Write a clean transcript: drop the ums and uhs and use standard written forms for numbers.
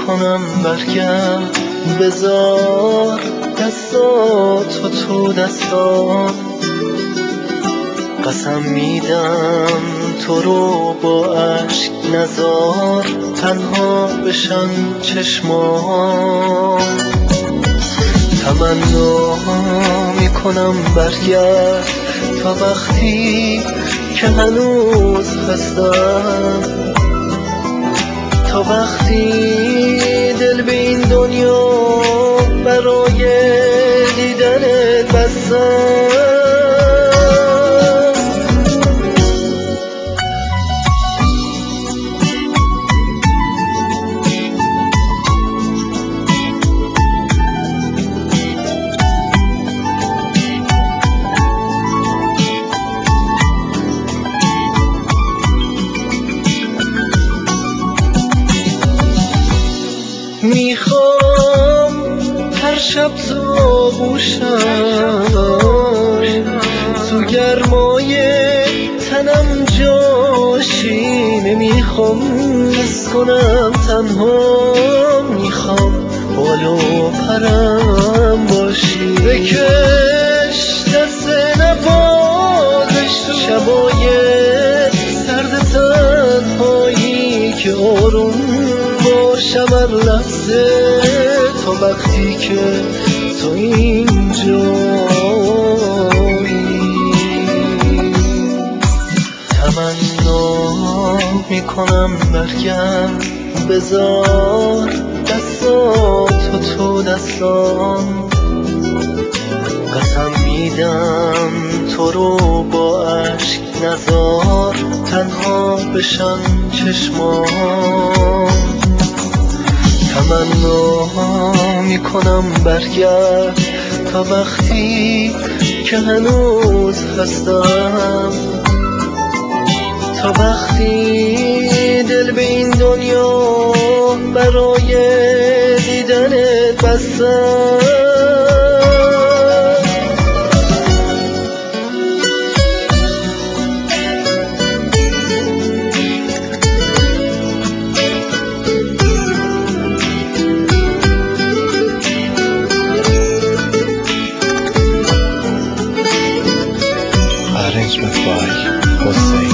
میکنم برگرد، بذار دستاتو تو دستان. قسم میدم تو رو با عشق نزار، تنها بشن چشمام. تمنا میکنم برگرد تا وقتی که هنوز هستم، تا وقتی دل به این دنیا برای دیدنت بستم. میخوام هر شب تو گوشم، تو گرمای تنم جاشی. نمیخوام حس کنم تنها، میخوام بالو پرم باشی. بکش دست نوازش تو شبای سرد تنهایی، که آروم باشم هر لحظه تا وقتی که تو اینجایی. تمنا میکنم برگرد، بذار دستاتو تو دستام. قسم میدم تو رو با عشق نزار، تنها بشن چشمام. تمنا میکنم برگرد تا وقتی که هنوز هستم، تا وقتی دل به این دنیا برای دیدنت بستم. Arrangement by Hossein.